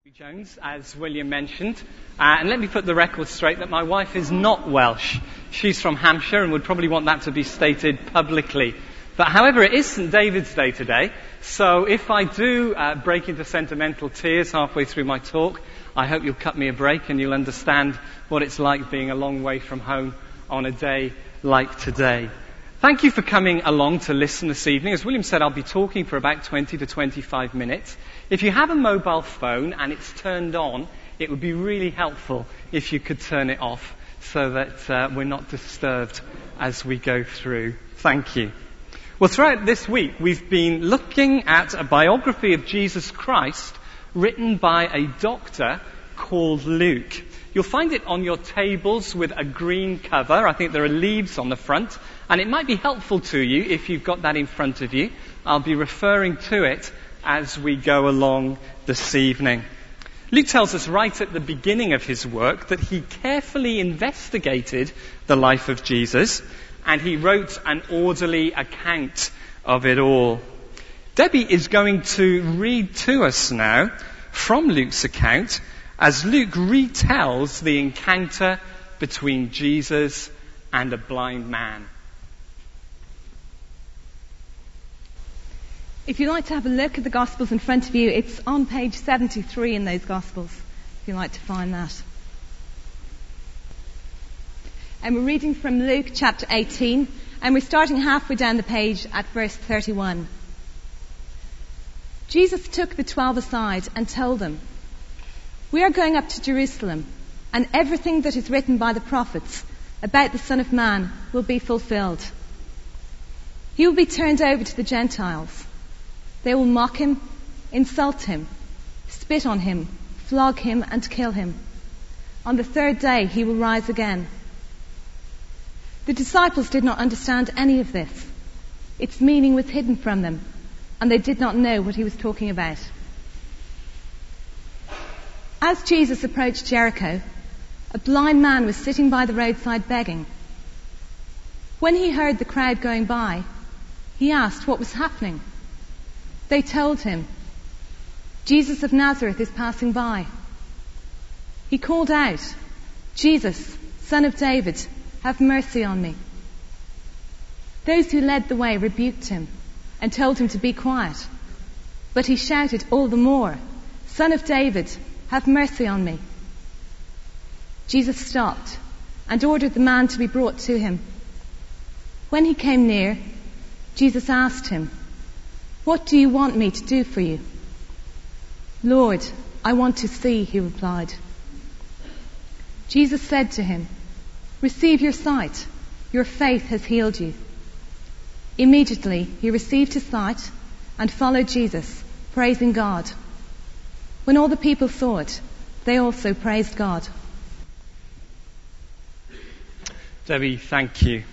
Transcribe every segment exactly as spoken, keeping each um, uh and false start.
Jones, as William mentioned, uh, and let me put the record straight that my wife is not Welsh. She's from Hampshire and would probably want that to be stated publicly. But however, it is Saint David's Day today, so if I do uh, break into sentimental tears halfway through my talk, I hope you'll cut me a break and you'll understand what it's like being a long way from home on a day like today. Thank you for coming along to listen this evening. As William said, I'll be talking for about twenty to twenty-five minutes. If you have a mobile phone and it's turned on, it would be really helpful if you could turn it off so that uh, we're not disturbed as we go through. Thank you. Well, throughout this week, we've been looking at a biography of Jesus Christ written by a doctor called Luke. You'll find it on your tables with a green cover. I think there are leaves on the front. And it might be helpful to you if you've got that in front of you. I'll be referring to it as we go along this evening. Luke tells us right at the beginning of his work that he carefully investigated the life of Jesus and he wrote an orderly account of it all. Debbie is going to read to us now from Luke's account as Luke retells the encounter between Jesus and a blind man. If you'd like to have a look at the Gospels in front of you, it's on page seventy-three in those Gospels, if you'd like to find that. And we're reading from Luke chapter eighteen, and we're starting halfway down the page at verse thirty-one. Jesus took the twelve aside and told them, "We are going up to Jerusalem, and everything that is written by the prophets about the Son of Man will be fulfilled. He will be turned over to the Gentiles. They will mock him, insult him, spit on him, flog him and kill him. On the third day he will rise again." The disciples did not understand any of this. Its meaning was hidden from them, and they did not know what he was talking about. As Jesus approached Jericho, a blind man was sitting by the roadside begging. When he heard the crowd going by, he asked what was happening. They told him, "Jesus of Nazareth is passing by." He called out, "Jesus, Son of David, have mercy on me." Those who led the way rebuked him and told him to be quiet. But he shouted all the more, "Son of David, have mercy on me." Jesus stopped and ordered the man to be brought to him. When he came near, Jesus asked him, "What do you want me to do for you?" "Lord, I want to see," he replied. Jesus said to him, "Receive your sight. Your faith has healed you." Immediately he received his sight and followed Jesus, praising God. When all the people saw it, they also praised God. Debbie, thank you.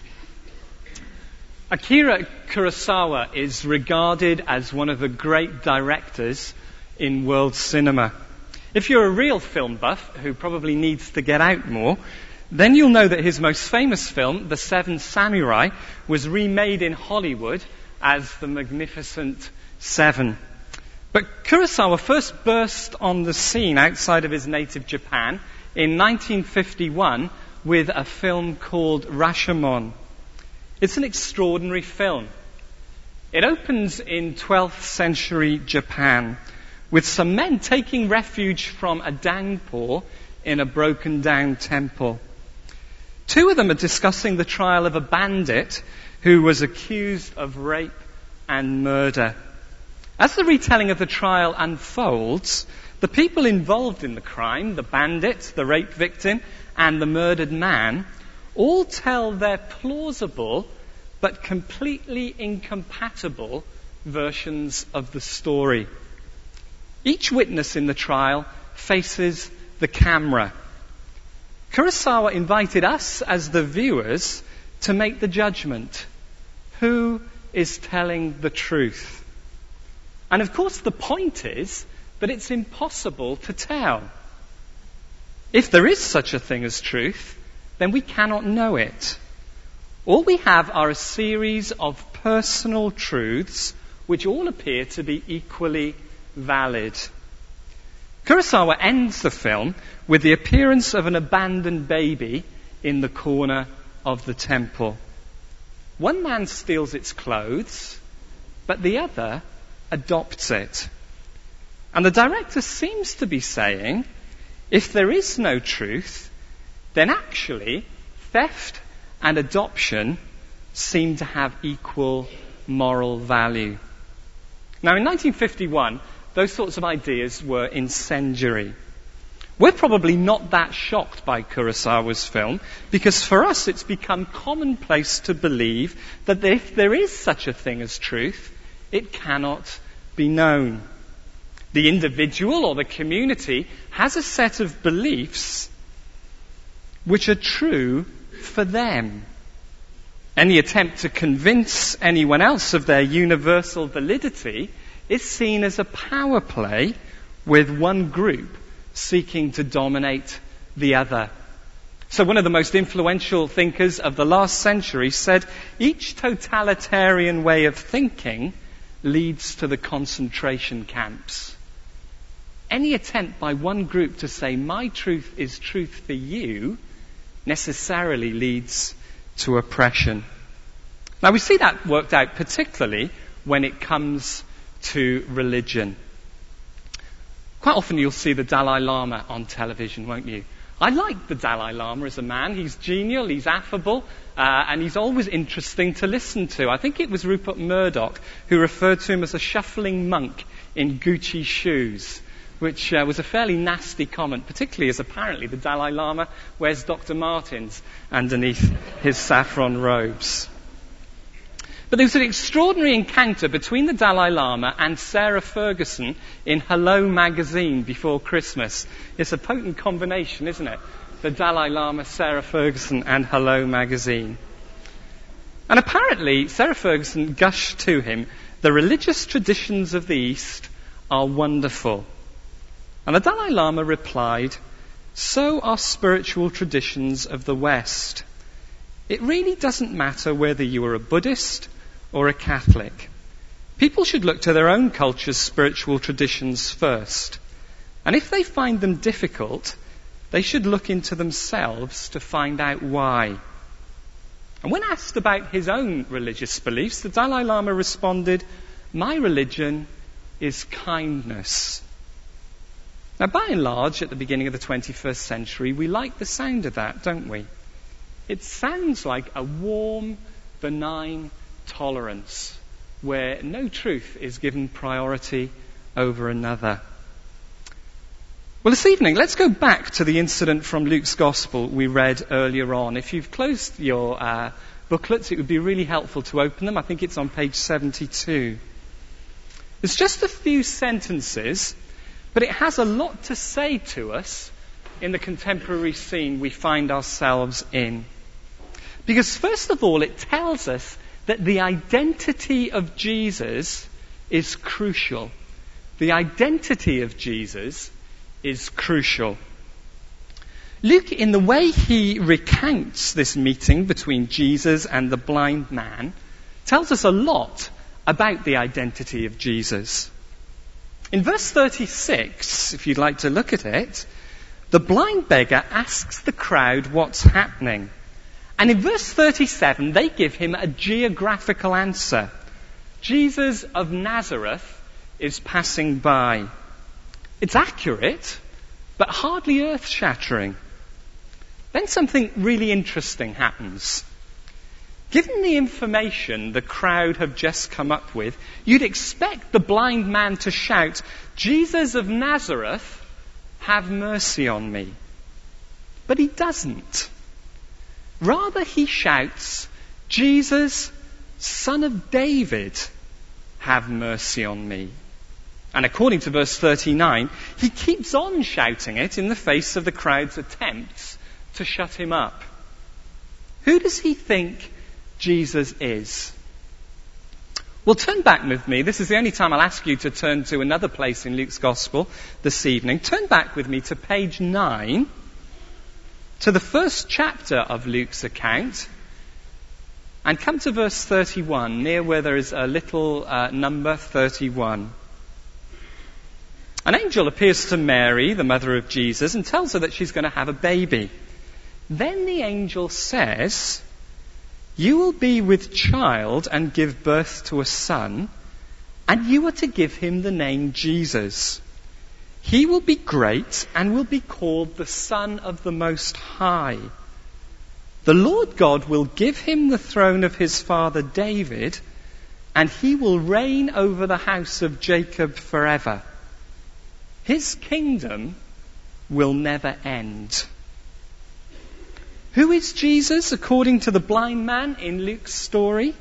Akira Kurosawa is regarded as one of the great directors in world cinema. If you're a real film buff who probably needs to get out more, then you'll know that his most famous film, The Seven Samurai, was remade in Hollywood as The Magnificent Seven. But Kurosawa first burst on the scene outside of his native Japan in nineteen fifty-one with a film called Rashomon. It's an extraordinary film. It opens in twelfth century Japan with some men taking refuge from a downpour in a broken down temple. Two of them are discussing the trial of a bandit who was accused of rape and murder. As the retelling of the trial unfolds, the people involved in the crime, the bandit, the rape victim, and the murdered man, all tell their plausible but completely incompatible versions of the story. Each witness in the trial faces the camera. Kurosawa invited us as the viewers to make the judgment. Who is telling the truth? And of course the point is that it's impossible to tell. If there is such a thing as truth, then we cannot know it. All we have are a series of personal truths which all appear to be equally valid. Kurosawa ends the film with the appearance of an abandoned baby in the corner of the temple. One man steals its clothes, but the other adopts it. And the director seems to be saying, if there is no truth, then actually theft and adoption seem to have equal moral value. Now, in nineteen fifty-one, those sorts of ideas were incendiary. We're probably not that shocked by Kurosawa's film, because for us it's become commonplace to believe that if there is such a thing as truth, it cannot be known. The individual or the community has a set of beliefs which are true for them. Any attempt to convince anyone else of their universal validity is seen as a power play with one group seeking to dominate the other. So one of the most influential thinkers of the last century said, each totalitarian way of thinking leads to the concentration camps. Any attempt by one group to say, my truth is truth for you, necessarily leads to oppression. Now we see that worked out particularly when it comes to religion. Quite often you'll see the Dalai Lama on television, won't you? I like the Dalai Lama as a man. He's genial, he's affable, uh, and he's always interesting to listen to. I think it was Rupert Murdoch who referred to him as a shuffling monk in Gucci shoes, which uh, was a fairly nasty comment, particularly as apparently the Dalai Lama wears Doctor Martens underneath his saffron robes. But there was an extraordinary encounter between the Dalai Lama and Sarah Ferguson in Hello magazine before Christmas. It's a potent combination, isn't it? The Dalai Lama, Sarah Ferguson, and Hello magazine. And apparently, Sarah Ferguson gushed to him, the religious traditions of the East are wonderful. And the Dalai Lama replied, so are spiritual traditions of the West. It really doesn't matter whether you are a Buddhist or a Catholic. People should look to their own culture's spiritual traditions first. And if they find them difficult, they should look into themselves to find out why. And when asked about his own religious beliefs, the Dalai Lama responded, my religion is kindness. Now, by and large, at the beginning of the twenty-first century, we like the sound of that, don't we? It sounds like a warm, benign tolerance where no truth is given priority over another. Well, this evening, let's go back to the incident from Luke's Gospel we read earlier on. If you've closed your uh, booklets, it would be really helpful to open them. I think it's on page seventy-two. It's just a few sentences, but it has a lot to say to us in the contemporary scene we find ourselves in. Because first of all, it tells us that the identity of Jesus is crucial. The identity of Jesus is crucial. Luke, in the way he recounts this meeting between Jesus and the blind man, tells us a lot about the identity of Jesus. In verse thirty-six, if you'd like to look at it, the blind beggar asks the crowd what's happening. And in verse thirty-seven, they give him a geographical answer. Jesus of Nazareth is passing by. It's accurate, but hardly earth-shattering. Then something really interesting happens. Given the information the crowd have just come up with, you'd expect the blind man to shout, Jesus of Nazareth, have mercy on me. But he doesn't. Rather, he shouts, Jesus, Son of David, have mercy on me. And according to verse thirty-nine, he keeps on shouting it in the face of the crowd's attempts to shut him up. Who does he think Jesus is? Well, turn back with me. This is the only time I'll ask you to turn to another place in Luke's Gospel this evening. Turn back with me to page nine, to the first chapter of Luke's account, and come to verse thirty-one, near where there is a little uh, number thirty-one. An angel appears to Mary, the mother of Jesus, and tells her that she's going to have a baby. Then the angel says, "You will be with child and give birth to a son, and you are to give him the name Jesus. He will be great and will be called the Son of the Most High. The Lord God will give him the throne of his father David, and he will reign over the house of Jacob forever. His kingdom will never end." Who is Jesus according to the blind man in Luke's story?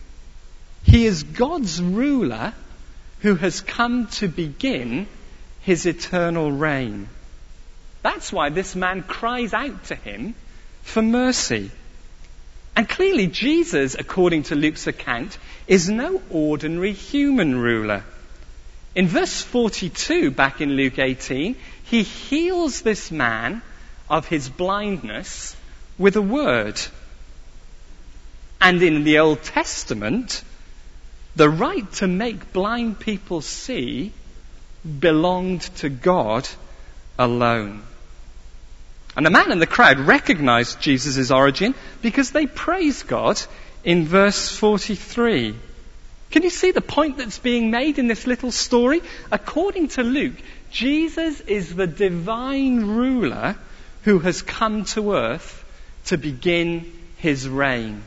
He is God's ruler who has come to begin his eternal reign. That's why this man cries out to him for mercy. And clearly Jesus, according to Luke's account, is no ordinary human ruler. In verse forty-two, back in Luke eighteen, he heals this man of his blindness with a word. And in the Old Testament, the right to make blind people see belonged to God alone. And the man in the crowd recognized Jesus' origin because they praise God in verse forty-three. Can you see the point that's being made in this little story? According to Luke, Jesus is the divine ruler who has come to earth to begin his reign.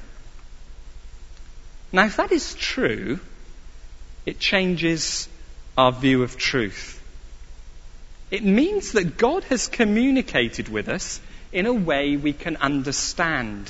Now, if that is true, it changes our view of truth. It means that God has communicated with us in a way we can understand.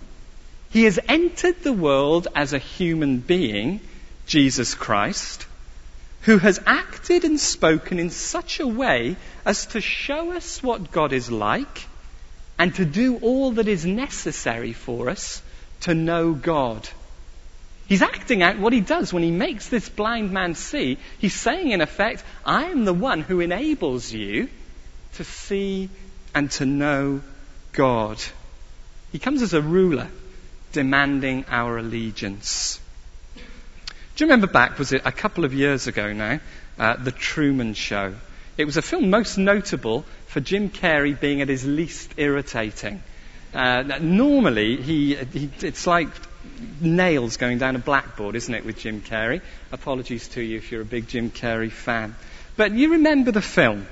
He has entered the world as a human being, Jesus Christ, who has acted and spoken in such a way as to show us what God is like and to do all that is necessary for us to know God. He's acting out what he does when he makes this blind man see. He's saying, in effect, I am the one who enables you to see and to know God. He comes as a ruler, demanding our allegiance. Do you remember back, was it a couple of years ago now, uh, The Truman Show? It was a film most notable for Jim Carrey being at his least irritating. Uh, normally, he, he it's like nails going down a blackboard, isn't it, with Jim Carrey? Apologies to you if you're a big Jim Carrey fan. But you remember the film.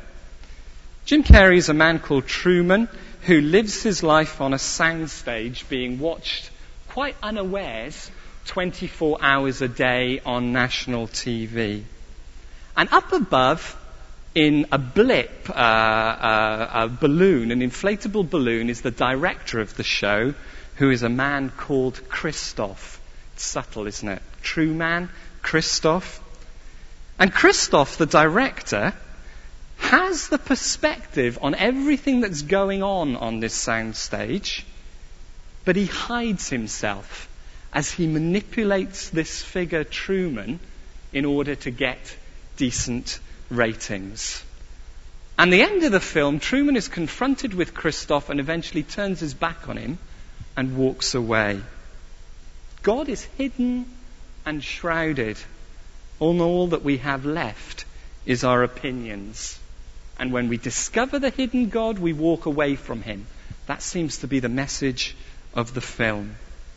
Jim Carrey is a man called Truman who lives his life on a soundstage being watched quite unawares twenty-four hours a day on national T V. And up above, in a blip, uh, uh, a balloon, an inflatable balloon, is the director of the show, who is a man called Christoph. It's subtle, isn't it? True man, Christoph. And Christoph, the director, has the perspective on everything that's going on on this soundstage, but he hides himself as he manipulates this figure, Truman, in order to get decent ratings. And the end of the film, Truman is confronted with Christoph and eventually turns his back on him and walks away. God is hidden and shrouded. All, all that we have left is our opinions. And when we discover the hidden God, we walk away from him. That seems to be the message of the film.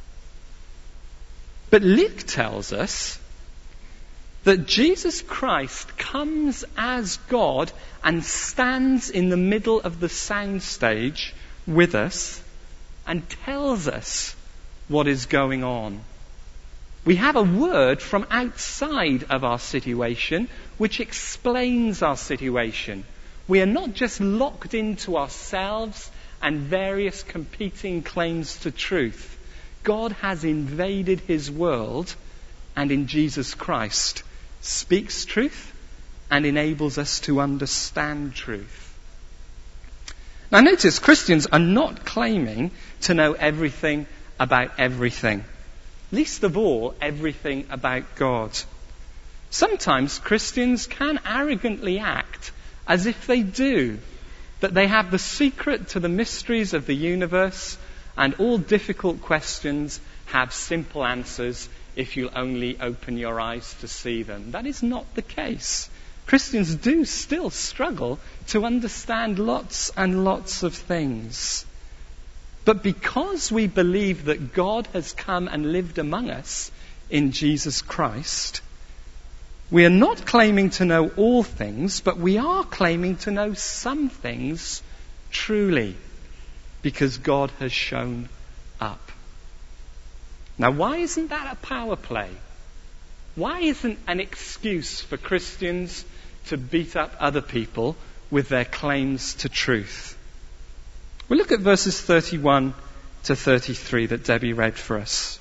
But Luke tells us that Jesus Christ comes as God and stands in the middle of the soundstage with us and tells us what is going on. We have a word from outside of our situation which explains our situation. We are not just locked into ourselves and various competing claims to truth. God has invaded his world and in Jesus Christ speaks truth and enables us to understand truth. Now notice, Christians are not claiming to know everything about everything. Least of all, everything about God. Sometimes Christians can arrogantly act as if they do, that they have the secret to the mysteries of the universe and all difficult questions have simple answers if you'll only open your eyes to see them. That is not the case. Christians do still struggle to understand lots and lots of things. But because we believe that God has come and lived among us in Jesus Christ, we are not claiming to know all things, but we are claiming to know some things truly, because God has shown up. Now, why isn't that a power play? Why isn't an excuse for Christians to beat up other people with their claims to truth? We'll look at verses thirty-one to thirty-three that Debbie read for us.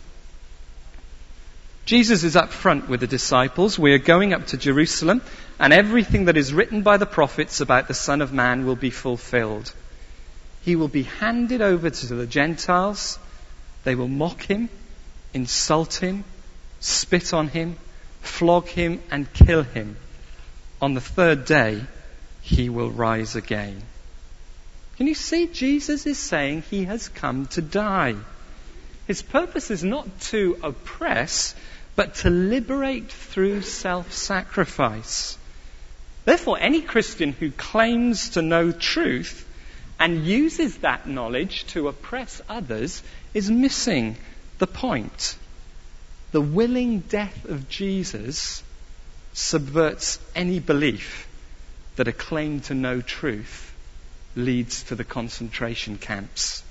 Jesus is up front with the disciples. We are going up to Jerusalem, and everything that is written by the prophets about the Son of Man will be fulfilled. He will be handed over to the Gentiles. They will mock him, insult him, spit on him, flog him, and kill him. On the third day, he will rise again. Can you see? Jesus is saying he has come to die. His purpose is not to oppress, but to liberate through self-sacrifice. Therefore, any Christian who claims to know truth and uses that knowledge to oppress others is missing the point. The willing death of Jesus subverts any belief that a claim to know truth leads to the concentration camps.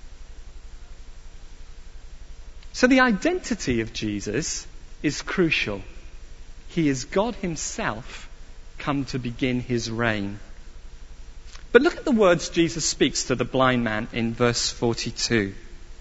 So the identity of Jesus is crucial. He is God himself come to begin his reign. But look at the words Jesus speaks to the blind man in verse forty-two.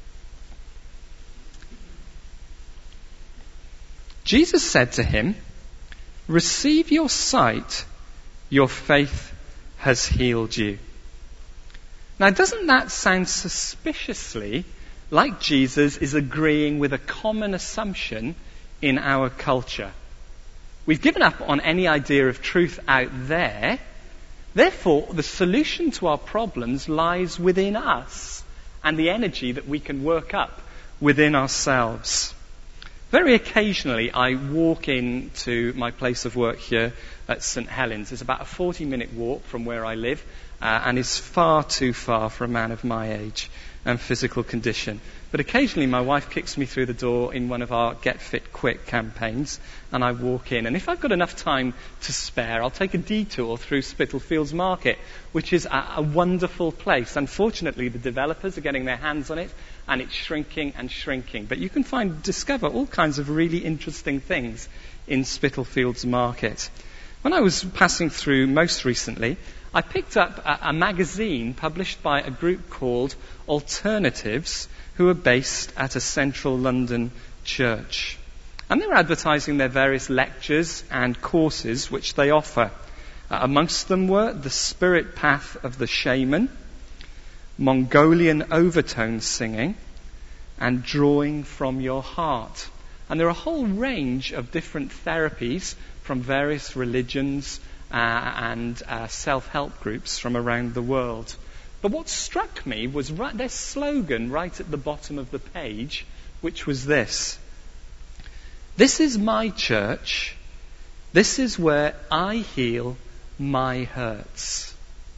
Jesus said to him, "Receive your sight, your faith has healed you." Now, doesn't that sound suspiciously like Jesus is agreeing with a common assumption in our culture? We've given up on any idea of truth out there. Therefore, the solution to our problems lies within us and the energy that we can work up within ourselves. Very occasionally, I walk into my place of work here at St Helens. It's about a forty-minute walk from where I live, uh, and is far too far for a man of my age and physical condition. But occasionally my wife kicks me through the door in one of our Get Fit Quick campaigns, and I walk in. And if I've got enough time to spare, I'll take a detour through Spitalfields Market, which is a, a wonderful place. Unfortunately, the developers are getting their hands on it, and it's shrinking and shrinking. But you can find, discover all kinds of really interesting things in Spitalfields Market. When I was passing through most recently, I picked up a, a magazine published by a group called Alternatives, who are based at a central London church. And they were advertising their various lectures and courses which they offer. Uh, amongst them were The Spirit Path of the Shaman, Mongolian Overtone Singing, and Drawing from Your Heart. And there are a whole range of different therapies from various religions uh, and uh, self-help groups from around the world. But what struck me was right, their slogan right at the bottom of the page, which was this: "This is my church. This is where I heal my hurts."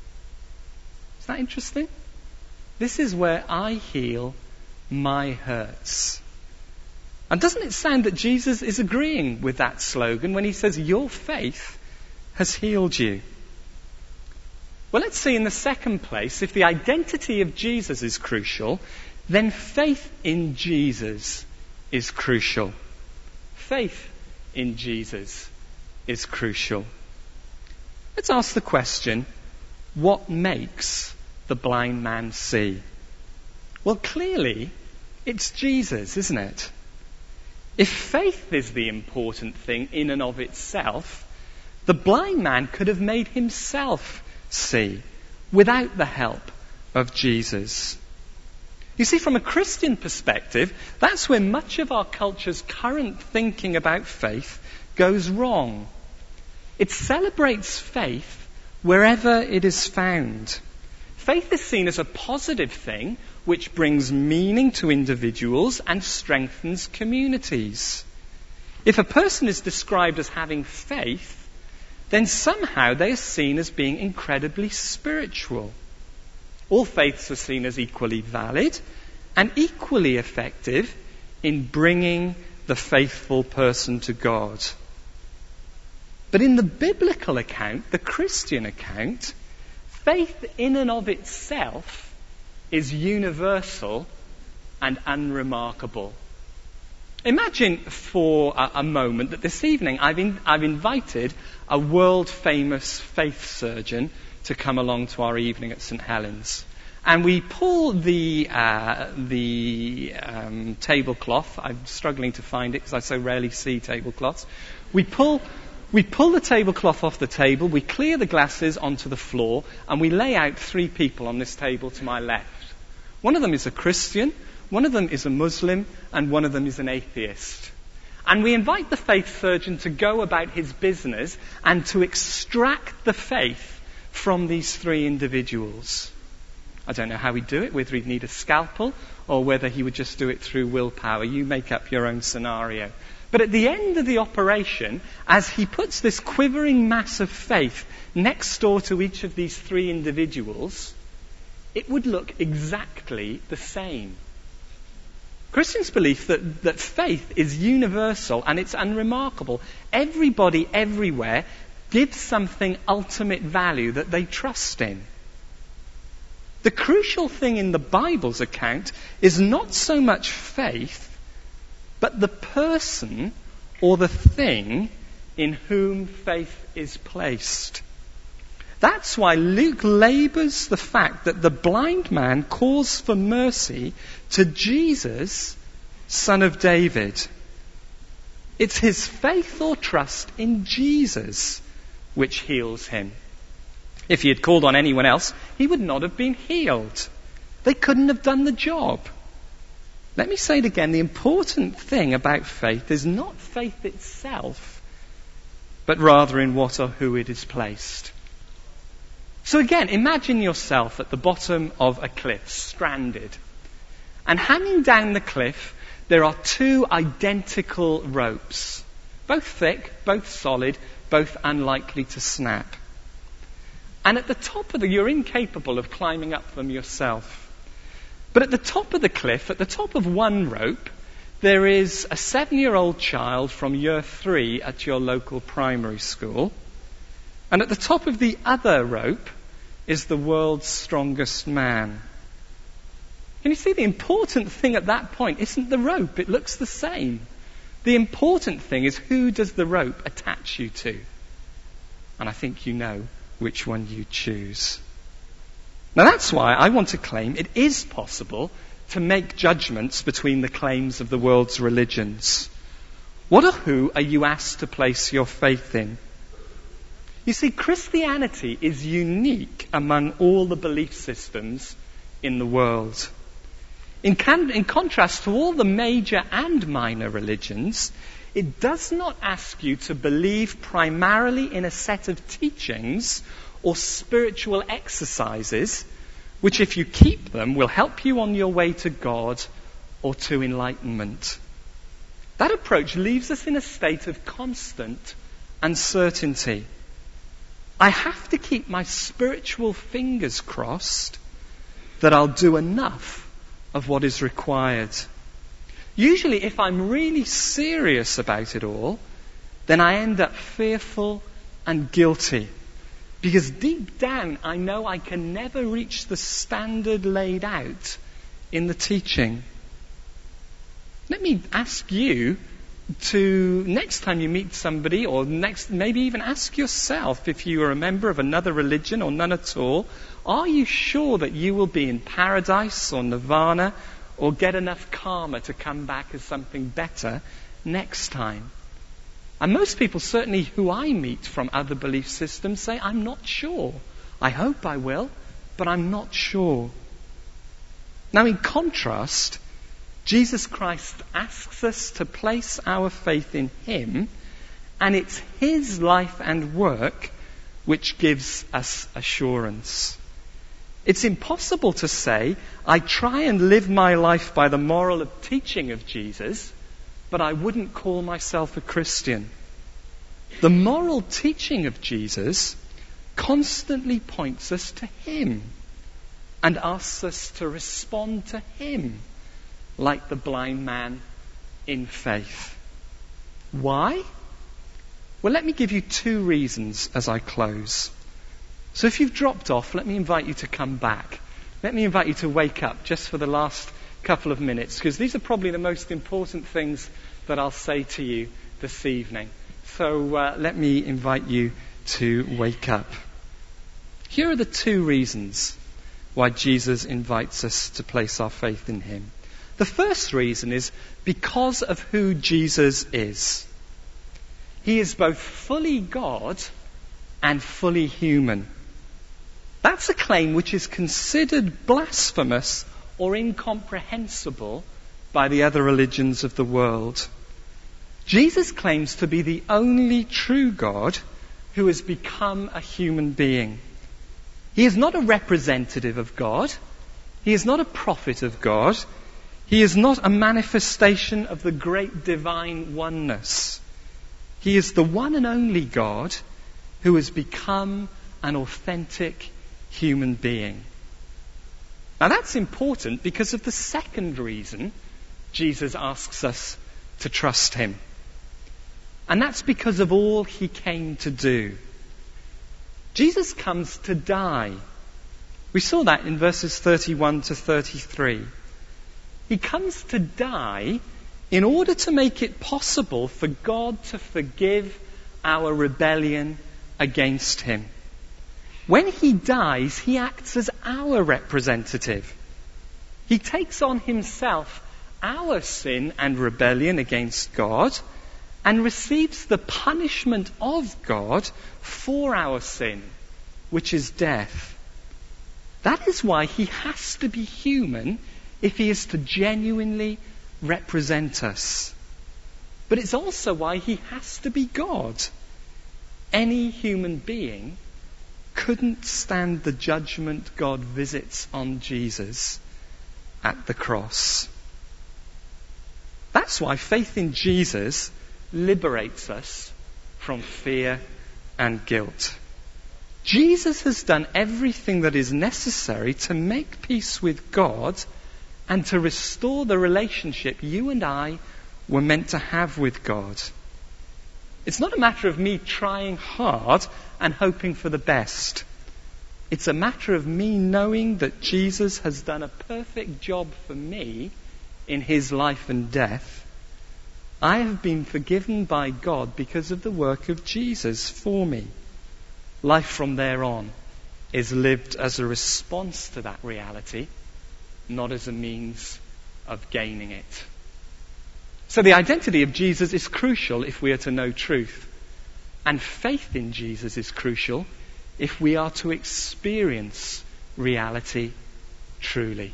Is that interesting? This is where I heal my hurts. And doesn't it sound that Jesus is agreeing with that slogan when he says, "Your faith has healed you"? Well, let's see in the second place, if the identity of Jesus is crucial, then faith in Jesus is crucial. Faith in Jesus is crucial. Let's ask the question, what makes the blind man see? Well, clearly, it's Jesus, isn't it? If faith is the important thing in and of itself, the blind man could have made himself see without the help of Jesus. You see, from a Christian perspective, that's where much of our culture's current thinking about faith goes wrong. It celebrates faith wherever it is found. Faith is seen as a positive thing which brings meaning to individuals and strengthens communities. If a person is described as having faith, then somehow they are seen as being incredibly spiritual. All faiths are seen as equally valid and equally effective in bringing the faithful person to God. But in the biblical account, the Christian account, faith in and of itself is universal and unremarkable. Imagine for a, a moment that this evening I've, in, I've invited a world-famous faith surgeon to come along to our evening at St Helens. And we pull the uh, the um, tablecloth. I'm struggling to find it because I so rarely see tablecloths. We pull we pull the tablecloth off the table. We clear the glasses onto the floor, and we lay out three people on this table to my left. One of them is a Christian, one of them is a Muslim, and one of them is an atheist. And we invite the faith surgeon to go about his business and to extract the faith from these three individuals. I don't know how he'd do it, whether he'd need a scalpel or whether he would just do it through willpower. You make up your own scenario. But at the end of the operation, as he puts this quivering mass of faith next door to each of these three individuals, it would look exactly the same. Christians' belief that, that faith is universal and it's unremarkable. Everybody, everywhere, gives something ultimate value that they trust in. The crucial thing in the Bible's account is not so much faith, but the person or the thing in whom faith is placed. That's why Luke labours the fact that the blind man calls for mercy to Jesus, Son of David. It's his faith or trust in Jesus which heals him. If he had called on anyone else, he would not have been healed. They couldn't have done the job. Let me say it again. The important thing about faith is not faith itself, but rather in what or who it is placed. So again, imagine yourself at the bottom of a cliff, stranded. And hanging down the cliff, there are two identical ropes. Both thick, both solid, both unlikely to snap. And at the top of the, you're incapable of climbing up them yourself. But at the top of the cliff, at the top of one rope, there is a seven-year-old child from year three at your local primary school. And at the top of the other rope is the world's strongest man. Can you see the important thing at that point isn't the rope? It looks the same. The important thing is, who does the rope attach you to? And I think you know which one you choose. Now that's why I want to claim it is possible to make judgments between the claims of the world's religions. What or who are you asked to place your faith in? You see, Christianity is unique among all the belief systems in the world. In, can, in contrast to all the major and minor religions, it does not ask you to believe primarily in a set of teachings or spiritual exercises, which if you keep them will help you on your way to God or to enlightenment. That approach leaves us in a state of constant uncertainty. I have to keep my spiritual fingers crossed that I'll do enough of what is required. Usually, if I'm really serious about it all, then I end up fearful and guilty. Because deep down, I know I can never reach the standard laid out in the teaching. Let me ask you to, next time you meet somebody, or next, maybe even ask yourself, if you are a member of another religion or none at all, are you sure that you will be in paradise or nirvana or get enough karma to come back as something better next time? And most people, certainly who I meet from other belief systems, say, I'm not sure. I hope I will, but I'm not sure. Now, in contrast, Jesus Christ asks us to place our faith in Him, and it's His life and work which gives us assurance. It's impossible to say, I try and live my life by the moral of teaching of Jesus, but I wouldn't call myself a Christian. The moral teaching of Jesus constantly points us to him and asks us to respond to him like the blind man in faith. Why? Well, let me give you two reasons as I close. So if you've dropped off, let me invite you to come back. Let me invite you to wake up just for the last couple of minutes, because these are probably the most important things that I'll say to you this evening. So uh, let me invite you to wake up. Here are the two reasons why Jesus invites us to place our faith in him. The first reason is because of who Jesus is. He is both fully God and fully human. That's a claim which is considered blasphemous or incomprehensible by the other religions of the world. Jesus claims to be the only true God who has become a human being. He is not a representative of God. He is not a prophet of God. He is not a manifestation of the great divine oneness. He is the one and only God who has become an authentic human being. Now that's important because of the second reason Jesus asks us to trust him. And that's because of all he came to do. Jesus comes to die. We saw that in verses thirty-one to thirty-three. He comes to die in order to make it possible for God to forgive our rebellion against him. When he dies, he acts as our representative. He takes on himself our sin and rebellion against God and receives the punishment of God for our sin, which is death. That is why he has to be human if he is to genuinely represent us. But it's also why he has to be God. Any human being couldn't stand the judgment God visits on Jesus at the cross. That's why faith in Jesus liberates us from fear and guilt. Jesus has done everything that is necessary to make peace with God and to restore the relationship you and I were meant to have with God. It's not a matter of me trying hard and hoping for the best. It's a matter of me knowing that Jesus has done a perfect job for me in his life and death. I have been forgiven by God because of the work of Jesus for me. Life from there on is lived as a response to that reality, not as a means of gaining it. So the identity of Jesus is crucial if we are to know truth. And faith in Jesus is crucial if we are to experience reality truly.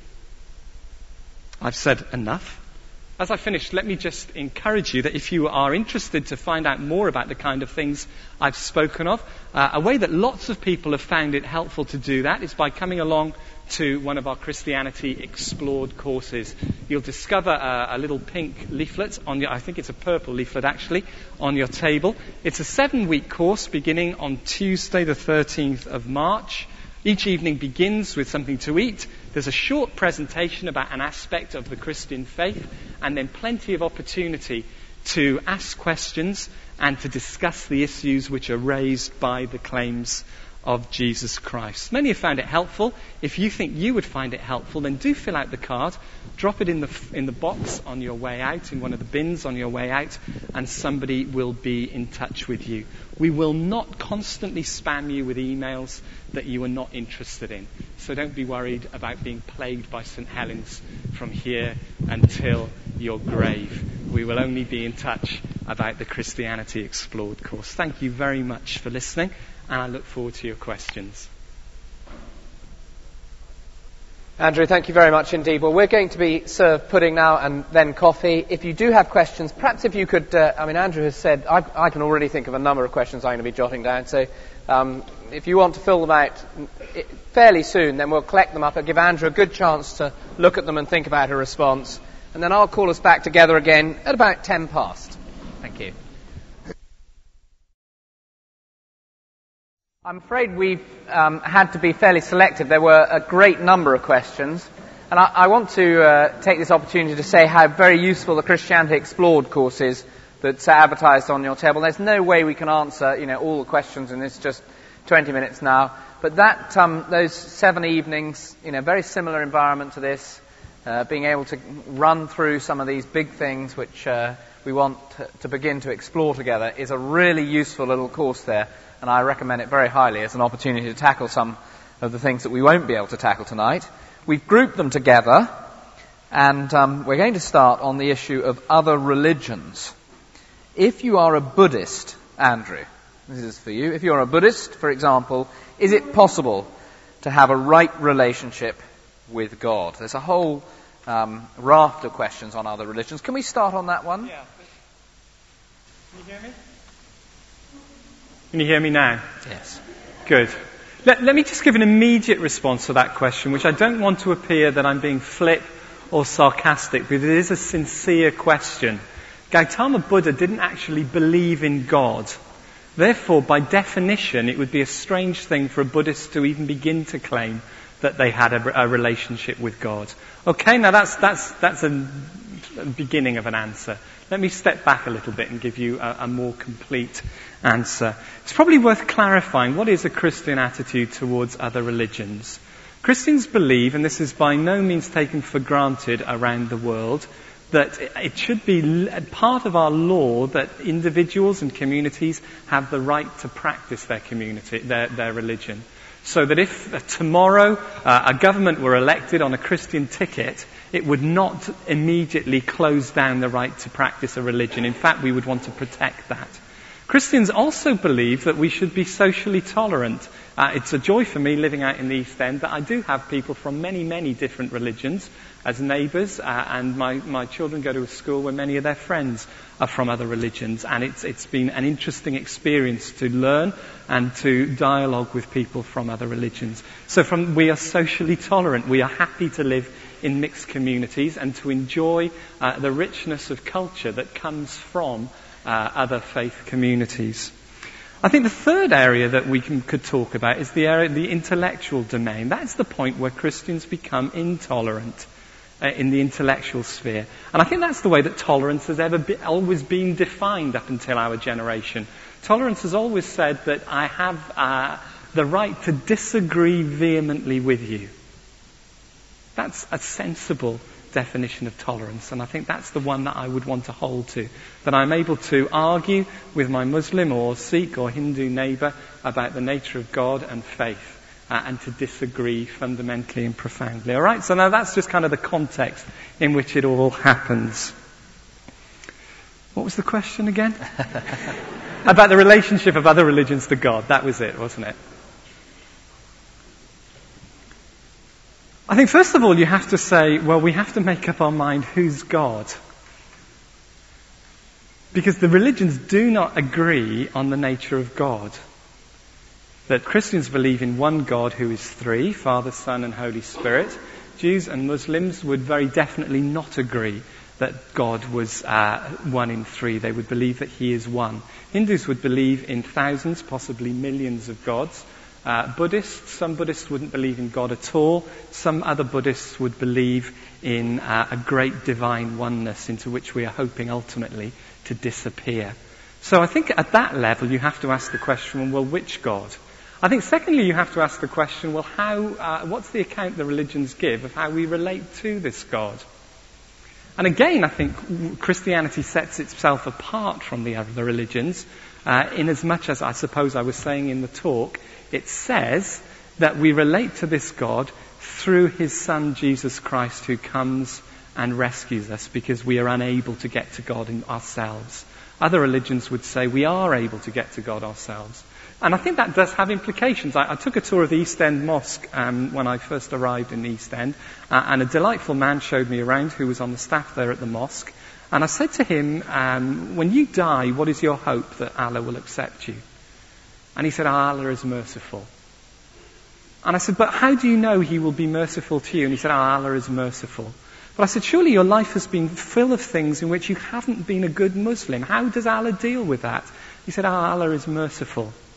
I've said enough. As I finish, let me just encourage you that if you are interested to find out more about the kind of things I've spoken of, uh, a way that lots of people have found it helpful to do that is by coming along to one of our Christianity Explored courses. You'll discover a, a little pink leaflet on your, I think it's a purple leaflet actually, on your table. It's a seven-week course beginning on Tuesday the thirteenth of March. Each evening begins with something to eat. There's a short presentation about an aspect of the Christian faith, and then plenty of opportunity to ask questions and to discuss the issues which are raised by the claims of Jesus Christ. Many have found it helpful. If you think you would find it helpful, then do fill out the card, drop it in the in the box on your way out, in one of the bins on your way out, and somebody will be in touch with you. We will not constantly spam you with emails that you are not interested in. So don't be worried about being plagued by St Helens from here until your grave. We will only be in touch about the Christianity Explored course. Thank you very much for listening, and I look forward to your questions. Andrew, thank you very much indeed. Well, we're going to be served pudding now and then coffee. If you do have questions, perhaps if you could, uh, I mean, Andrew has said, I, I can already think of a number of questions I'm going to be jotting down, so um, if you want to fill them out fairly soon, then we'll collect them up and give Andrew a good chance to look at them and think about a response, and then I'll call us back together again at about ten past. Thank you. I'm afraid we've um, had to be fairly selective. There were a great number of questions. And I, I want to uh, take this opportunity to say how very useful the Christianity Explored course is that's advertised on your table. There's no way we can answer, you know, all the questions in this just twenty minutes now. But that, um, those seven evenings, you know, very similar environment to this, uh, being able to run through some of these big things which uh, we want to, to begin to explore together is a really useful little course there. And I recommend it very highly as an opportunity to tackle some of the things that we won't be able to tackle tonight. We've grouped them together, and um, we're going to start on the issue of other religions. If you are a Buddhist, Andrew, this is for you. If you're a Buddhist, for example, is it possible to have a right relationship with God? There's a whole um, raft of questions on other religions. Can we start on that one? Yeah. Can you hear me? Can you hear me now? Yes. Good. Let, let me just give an immediate response to that question, which I don't want to appear that I'm being flip or sarcastic, but it is a sincere question. Gautama Buddha didn't actually believe in God. Therefore, by definition, it would be a strange thing for a Buddhist to even begin to claim that they had a, a relationship with God. Okay, now that's, that's, that's a, a beginning of an answer. Let me step back a little bit and give you a, a more complete answer. It's probably worth clarifying what is a Christian attitude towards other religions. Christians believe, and this is by no means taken for granted around the world, that it should be part of our law that individuals and communities have the right to practice their community, their, their religion. So that if uh, tomorrow uh, a government were elected on a Christian ticket, it would not immediately close down the right to practice a religion. In fact, we would want to protect that. Christians also believe that we should be socially tolerant. Uh, it's a joy for me living out in the East End that I do have people from many, many different religions as neighbours, uh, and my, my children go to a school where many of their friends are from other religions, and it's, it's been an interesting experience to learn and to dialogue with people from other religions. So from, we are socially tolerant. We are happy to live in mixed communities and to enjoy uh, the richness of culture that comes from uh, other faith communities. I think the third area that we can, could talk about is the area, the intellectual domain. That's the point where Christians become intolerant uh, in the intellectual sphere. And I think that's the way that tolerance has ever be, always been defined up until our generation. Tolerance has always said that I have uh, the right to disagree vehemently with you. That's a sensible definition of tolerance, and I think that's the one that I would want to hold to, that I'm able to argue with my Muslim or Sikh or Hindu neighbour about the nature of God and faith, uh, and to disagree fundamentally and profoundly. All right, so now that's just kind of the context in which it all happens. What was the question again? About the relationship of other religions to God. That was it, wasn't it? I think first of all you have to say, well, we have to make up our mind who's God. Because the religions do not agree on the nature of God. That Christians believe in one God who is three, Father, Son and Holy Spirit. Jews and Muslims would very definitely not agree that God was uh, one in three. They would believe that he is one. Hindus would believe in thousands, possibly millions of gods. Uh, Buddhists, some Buddhists wouldn't believe in God at all. Some other Buddhists would believe in uh, a great divine oneness into which we are hoping ultimately to disappear. So I think at that level you have to ask the question, well, which God? I think secondly you have to ask the question, well, how? Uh, what's the account the religions give of how we relate to this God? And again, I think Christianity sets itself apart from the other religions, uh, in as much as I suppose I was saying in the talk, it says that we relate to this God through his Son, Jesus Christ, who comes and rescues us because we are unable to get to God in ourselves. Other religions would say we are able to get to God ourselves. And I think that does have implications. I, I took a tour of the East End Mosque um, when I first arrived in the East End, uh, and a delightful man showed me around who was on the staff there at the mosque. And I said to him, um, when you die, what is your hope that Allah will accept you? And he said, oh, Allah is merciful. And I said, but how do you know he will be merciful to you? And he said, oh, Allah is merciful. But I said, surely your life has been full of things in which you haven't been a good Muslim. How does Allah deal with that? He said, oh, Allah is merciful.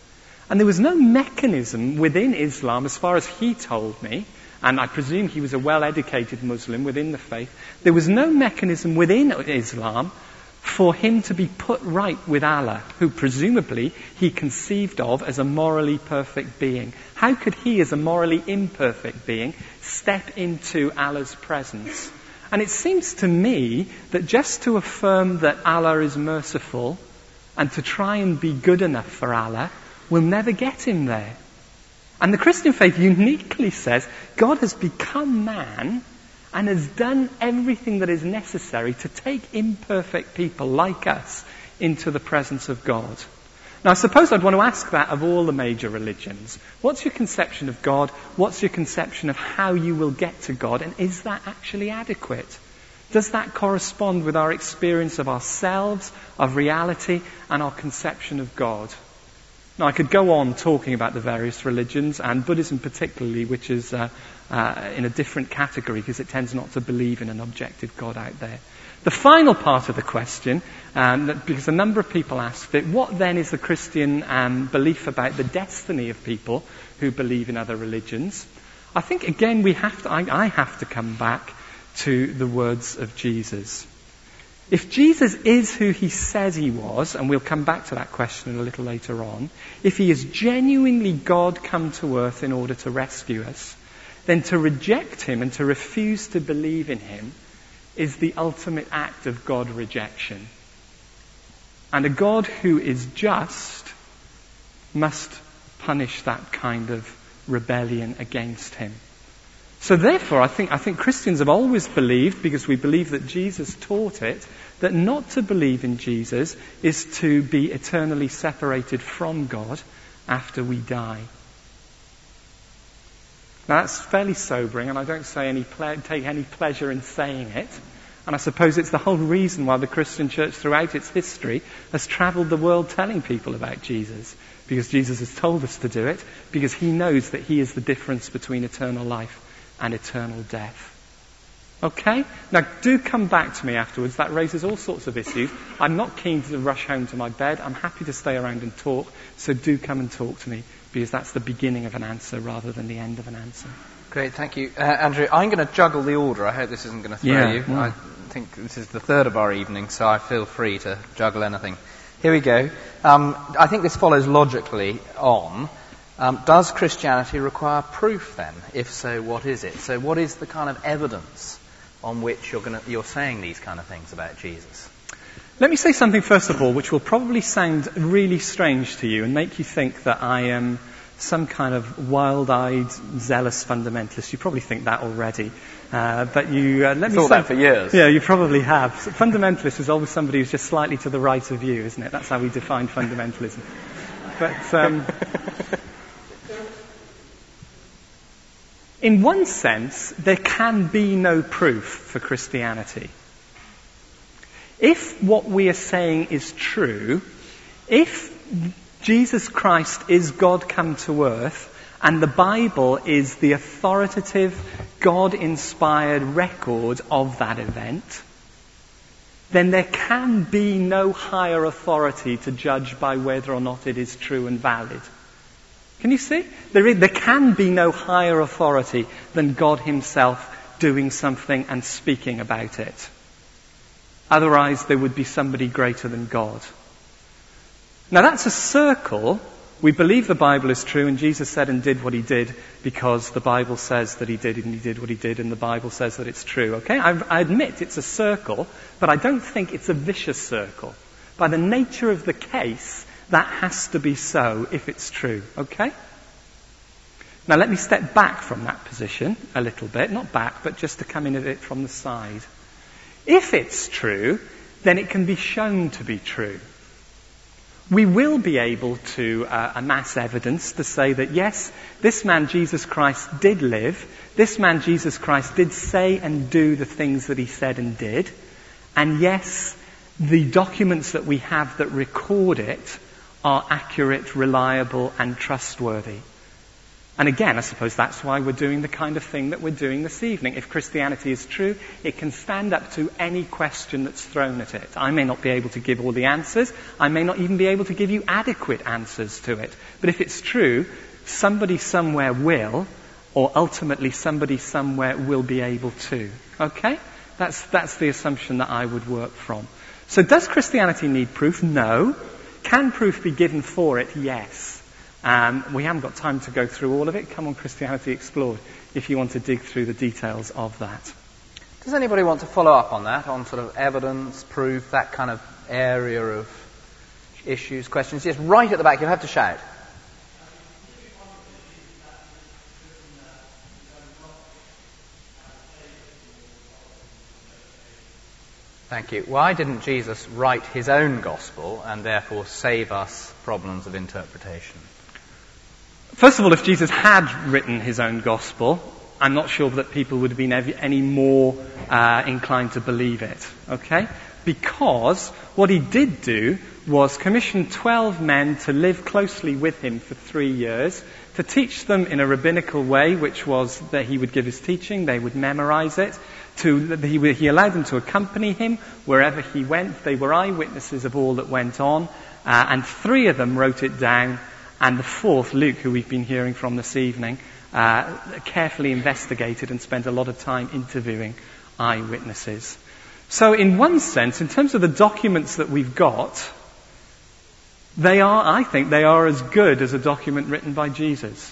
And there was no mechanism within Islam, as far as he told me, and I presume he was a well-educated Muslim within the faith, there was no mechanism within Islam for him to be put right with Allah, who presumably he conceived of as a morally perfect being. How could he, as a morally imperfect being, step into Allah's presence? And it seems to me that just to affirm that Allah is merciful and to try and be good enough for Allah will never get him there. And the Christian faith uniquely says God has become man and has done everything that is necessary to take imperfect people like us into the presence of God. Now, I suppose I'd want to ask that of all the major religions. What's your conception of God? What's your conception of how you will get to God? And is that actually adequate? Does that correspond with our experience of ourselves, of reality, and our conception of God? Now, I could go on talking about the various religions, and Buddhism particularly, which is uh, uh, in a different category because it tends not to believe in an objective God out there. The final part of the question, um, that, because a number of people asked it, what then is the Christian um, belief about the destiny of people who believe in other religions? I think, again, we have to, I, I have to come back to the words of Jesus. If Jesus is who he says he was, and we'll come back to that question a little later on, if he is genuinely God come to earth in order to rescue us, then to reject him and to refuse to believe in him is the ultimate act of God rejection. And a God who is just must punish that kind of rebellion against him. So therefore, I think, I think Christians have always believed, because we believe that Jesus taught it, that not to believe in Jesus is to be eternally separated from God after we die. Now that's fairly sobering, and I don't say any ple- take any pleasure in saying it. And I suppose it's the whole reason why the Christian church throughout its history has travelled the world telling people about Jesus. Because Jesus has told us to do it, because he knows that he is the difference between eternal life and eternal death. Okay? Now, do come back to me afterwards. That raises all sorts of issues. I'm not keen to rush home to my bed. I'm happy to stay around and talk. So do come and talk to me, because that's the beginning of an answer rather than the end of an answer. Great, thank you. Uh, Andrew, I'm going to juggle the order. I hope this isn't going to throw yeah, you. Yeah. I think this is the third of our evening, so I feel free to juggle anything. Here we go. Um, I think this follows logically on. Um, does Christianity require proof then? If so, what is it? So what is the kind of evidence on which you're, gonna, you're saying these kind of things about Jesus? Let me say something first of all which will probably sound really strange to you and make you think that I am some kind of wild-eyed, zealous fundamentalist. You probably think that already. Uh, but you uh, let me thought say, that for years. Yeah, you probably have. So fundamentalist is always somebody who's just slightly to the right of you, isn't it? That's how we define fundamentalism. But um, in one sense, there can be no proof for Christianity. If what we are saying is true, if Jesus Christ is God come to earth, and the Bible is the authoritative, God-inspired record of that event, then there can be no higher authority to judge by whether or not it is true and valid. Can you see? There, is, there can be no higher authority than God himself doing something and speaking about it. Otherwise, there would be somebody greater than God. Now, that's a circle. We believe the Bible is true, and Jesus said and did what he did because the Bible says that he did and he did what he did, and the Bible says that it's true. Okay? I, I admit it's a circle, but I don't think it's a vicious circle. By the nature of the case, that has to be so if it's true. Okay? Now, let me step back from that position a little bit. Not back, but just to come in at it from the side. If it's true, then it can be shown to be true. We will be able to uh, amass evidence to say that, yes, this man Jesus Christ did live, this man Jesus Christ did say and do the things that he said and did, and yes, the documents that we have that record it are accurate, reliable, and trustworthy. And again, I suppose that's why we're doing the kind of thing that we're doing this evening. If Christianity is true, it can stand up to any question that's thrown at it. I may not be able to give all the answers. I may not even be able to give you adequate answers to it. But if it's true, somebody somewhere will, or ultimately somebody somewhere will be able to. Okay? That's, that's the assumption that I would work from. So does Christianity need proof? No. Can proof be given for it? Yes. Um, we haven't got time to go through all of it. Come on, Christianity Explored, if you want to dig through the details of that. Does anybody want to follow up on that, on sort of evidence, proof, that kind of area of issues, questions? Yes, right at the back. You'll have to shout. Thank you. Why didn't Jesus write his own gospel and therefore save us problems of interpretation? First of all, if Jesus had written his own gospel, I'm not sure that people would have been any more uh, inclined to believe it. Okay? Because what he did do was commission twelve men to live closely with him for three years, to teach them in a rabbinical way, which was that he would give his teaching, they would memorize it. To, he, he allowed them to accompany him wherever he went. They were eyewitnesses of all that went on. Uh, and three of them wrote it down. And the fourth, Luke, who we've been hearing from this evening, uh, carefully investigated and spent a lot of time interviewing eyewitnesses. So in one sense, in terms of the documents that we've got, they are, I think, they are as good as a document written by Jesus.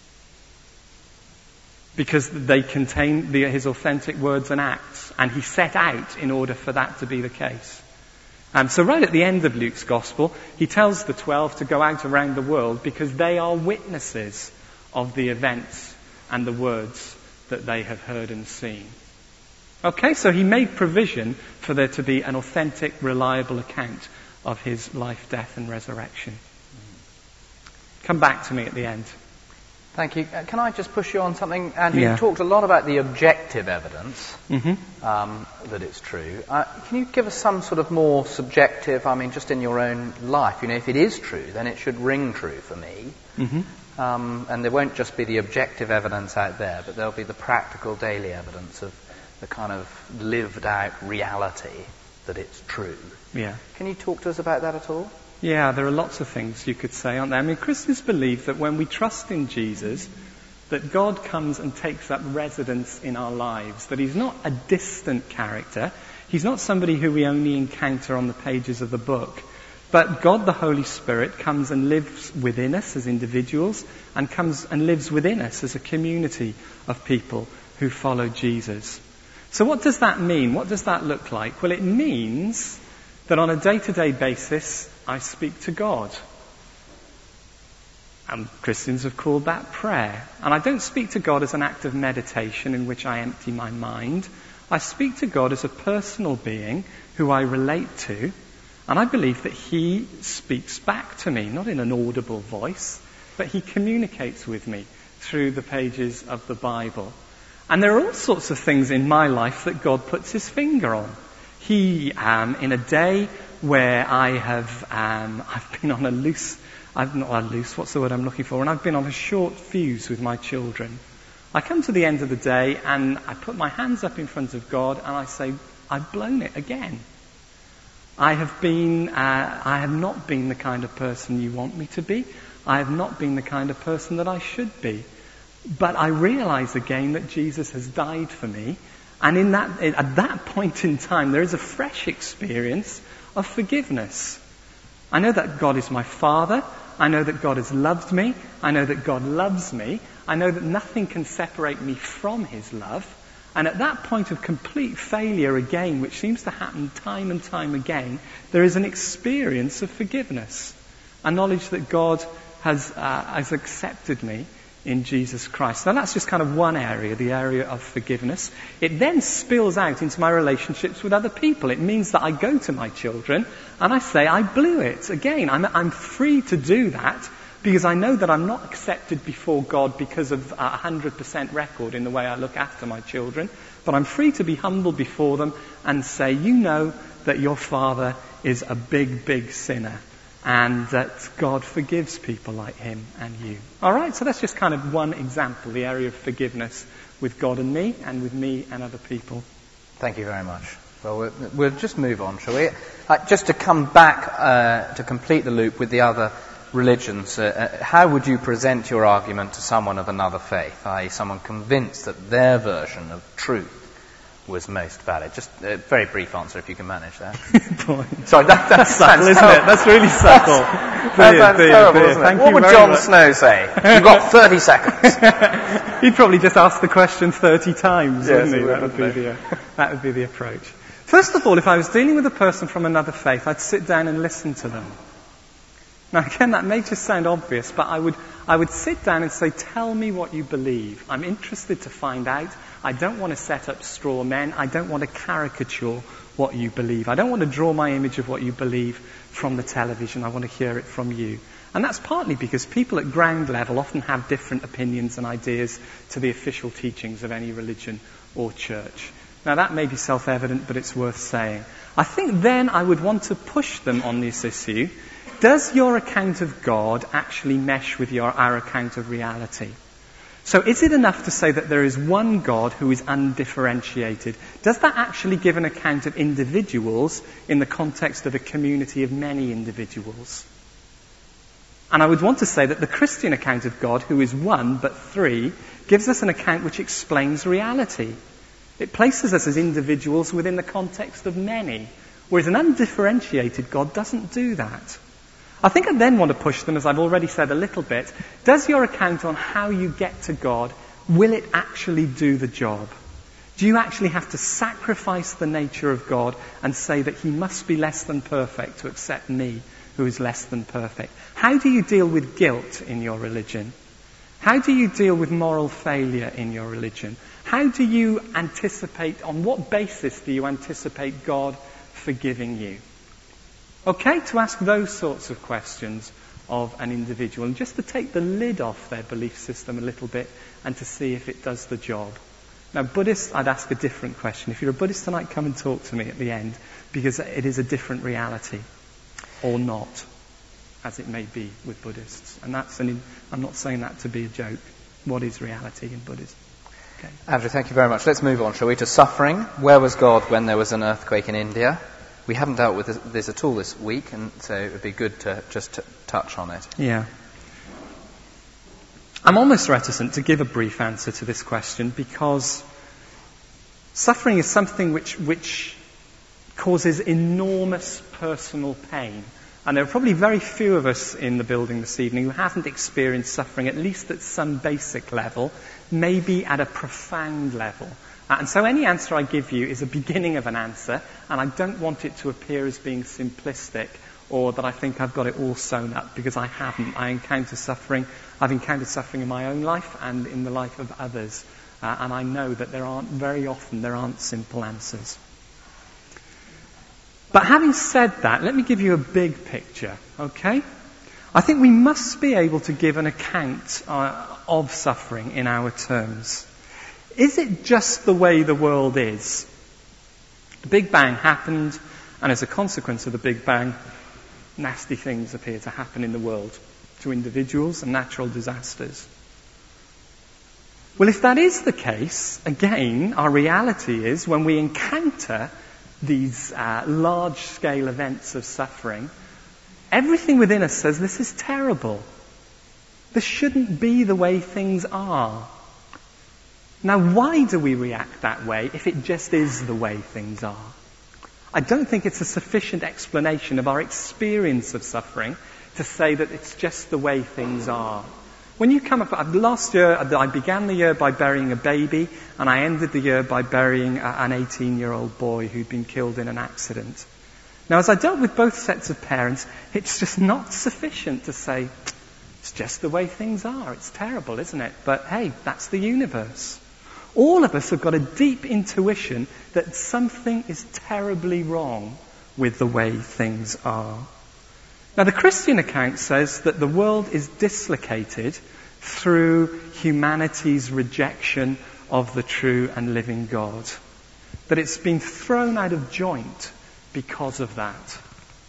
Because they contain the, his authentic words and acts. And he set out in order for that to be the case. Um, so right at the end of Luke's Gospel, he tells the twelve to go out around the world because they are witnesses of the events and the words that they have heard and seen. Okay, so he made provision for there to be an authentic, reliable account of his life, death and resurrection. Come back to me at the end. Thank you. Uh, can I just push you on something, Andrew? Yeah. You talked a lot about the objective evidence Mm-hmm. um, that it's true. Uh, can you give us some sort of more subjective, I mean, just in your own life? You know, if it is true, then it should ring true for me. Mm-hmm. Um, and there won't just be the objective evidence out there, but there'll be the practical daily evidence of the kind of lived out reality that it's true. Yeah. Can you talk to us about that at all? Yeah, there are lots of things you could say, aren't there? I mean, Christians believe that when we trust in Jesus, that God comes and takes up residence in our lives, that he's not a distant character, he's not somebody who we only encounter on the pages of the book, but God the Holy Spirit comes and lives within us as individuals and comes and lives within us as a community of people who follow Jesus. So what does that mean? What does that look like? Well, it means that on a day-to-day basis, I speak to God. And Christians have called that prayer. And I don't speak to God as an act of meditation in which I empty my mind. I speak to God as a personal being who I relate to. And I believe that he speaks back to me, not in an audible voice, but he communicates with me through the pages of the Bible. And there are all sorts of things in my life that God puts his finger on. He, um, in a day where I have, um, I've been on a loose, I've not a loose, what's the word I'm looking for? And I've been on a short fuse with my children. I come to the end of the day and I put my hands up in front of God and I say, I've blown it again. I have been, uh, I have not been the kind of person you want me to be. I have not been the kind of person that I should be. But I realize again that Jesus has died for me. And in that, at that point in time, there is a fresh experience of forgiveness. I know that God is my Father. I know that God has loved me. I know that God loves me. I know that nothing can separate me from his love. And at that point of complete failure again, which seems to happen time and time again, there is an experience of forgiveness. A knowledge that God has, uh, has accepted me in Jesus Christ. Now that's just kind of one area, the area of forgiveness. It then spills out into my relationships with other people. It means that I go to my children and I say, I blew it. Again, I'm, I'm free to do that because I know that I'm not accepted before God because of a one hundred percent record in the way I look after my children, but I'm free to be humble before them and say, you know that your father is a big, big sinner and that God forgives people like him and you. All right, so that's just kind of one example, the area of forgiveness with God and me, and with me and other people. Thank you very much. Well, we'll, we'll just move on, shall we? Uh, just to come back uh, to complete the loop with the other religions, uh, uh, how would you present your argument to someone of another faith, that is someone convinced that their version of truth was most valid? Just a very brief answer, if you can manage that. Sorry, that, that's subtle, isn't it? That's really subtle. That's, that sounds dear, terrible, dear. isn't Thank it? What you would very Jon much. Snow say? You've got thirty seconds. He'd probably just ask the question thirty times, Yes, wouldn't he? he would, That would be wouldn't the uh, that would be the approach. First of all, if I was dealing with a person from another faith, I'd sit down and listen to them. Now, again, that may just sound obvious, but I would I would sit down and say, "Tell me what you believe. I'm interested to find out. I don't want to set up straw men. I don't want to caricature what you believe. I don't want to draw my image of what you believe from the television. I want to hear it from you." And that's partly because people at ground level often have different opinions and ideas to the official teachings of any religion or church. Now, that may be self-evident, but it's worth saying. I think then I would want to push them on this issue. Does your account of God actually mesh with your, our account of reality? So is it enough to say that there is one God who is undifferentiated? Does that actually give an account of individuals in the context of a community of many individuals? And I would want to say that the Christian account of God, who is one but three, gives us an account which explains reality. It places us as individuals within the context of many, whereas an undifferentiated God doesn't do that. I think I then want to push them, as I've already said a little bit. Does your account on how you get to God, will it actually do the job? Do you actually have to sacrifice the nature of God and say that he must be less than perfect to accept me, who is less than perfect? How do you deal with guilt in your religion? How do you deal with moral failure in your religion? How do you anticipate, on what basis do you anticipate God forgiving you? Okay, to ask those sorts of questions of an individual, and just to take the lid off their belief system a little bit and to see if it does the job. Now, Buddhists, I'd ask a different question. If you're a Buddhist tonight, come and talk to me at the end, because it is a different reality, or not, as it may be with Buddhists. And that's an, I'm not saying that to be a joke. What is reality in Buddhism? Okay. Andrew, thank you very much. Let's move on, shall we, to suffering. Where was God when there was an earthquake in India? We haven't dealt with this, this at all this week, and so it would be good to just to touch on it. Yeah. I'm almost reticent to give a brief answer to this question, because suffering is something which, which causes enormous personal pain. And there are probably very few of us in the building this evening who haven't experienced suffering, at least at some basic level, maybe at a profound level. Uh, and so any answer I give you is a beginning of an answer, and I don't want it to appear as being simplistic or that I think I've got it all sewn up, because I haven't. I encounter suffering. I've encountered suffering in my own life and in the life of others. Uh, and I know that there aren't, very often, there aren't simple answers. But having said that, let me give you a big picture, okay? I think we must be able to give an account uh, of suffering in our terms. Is it just the way the world is? The Big Bang happened, and as a consequence of the Big Bang, nasty things appear to happen in the world to individuals and natural disasters. Well, if that is the case, again, our reality is when we encounter these uh, large-scale events of suffering, everything within us says this is terrible. This shouldn't be the way things are. Now, why do we react that way if it just is the way things are? I don't think it's a sufficient explanation of our experience of suffering to say that it's just the way things are. When you come up, last year I began the year by burying a baby, and I ended the year by burying an eighteen-year-old boy who'd been killed in an accident. Now, as I dealt with both sets of parents, it's just not sufficient to say, it's just the way things are. It's terrible, isn't it? But hey, that's the universe. All of us have got a deep intuition that something is terribly wrong with the way things are. Now, the Christian account says that the world is dislocated through humanity's rejection of the true and living God. That it's been thrown out of joint because of that.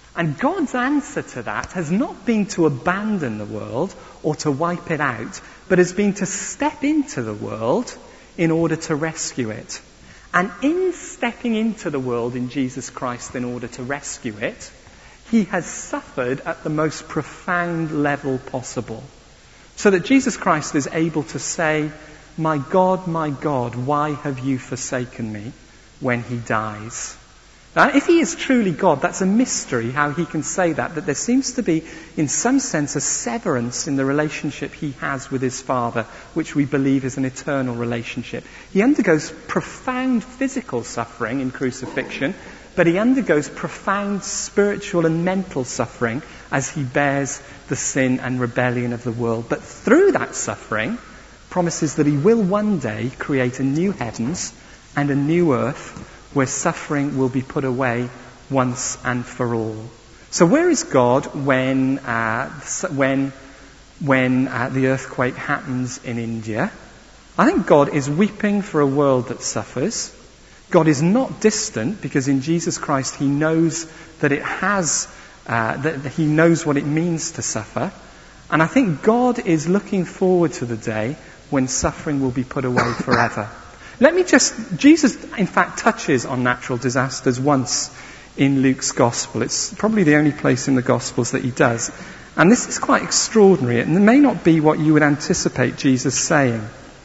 And God's answer to that has not been to abandon the world or to wipe it out, but has been to step into the world in order to rescue it. And in stepping into the world in Jesus Christ in order to rescue it, he has suffered at the most profound level possible. So that Jesus Christ is able to say, "My God, my God, why have you forsaken me?" when he dies. Now, if he is truly God, that's a mystery how he can say that, that there seems to be, in some sense, a severance in the relationship he has with his Father, which we believe is an eternal relationship. He undergoes profound physical suffering in crucifixion, but he undergoes profound spiritual and mental suffering as he bears the sin and rebellion of the world. But through that suffering, promises that he will one day create a new heavens and a new earth where suffering will be put away once and for all. So where is God when uh, when when uh, the earthquake happens in India? I think God is weeping for a world that suffers. God is not distant because in Jesus Christ he knows that it has, uh, that he knows what it means to suffer. And I think God is looking forward to the day when suffering will be put away forever. Let me just, Jesus in fact touches on natural disasters once in Luke's Gospel. It's probably the only place in the Gospels that he does. And this is quite extraordinary, and it may not be what you would anticipate Jesus saying.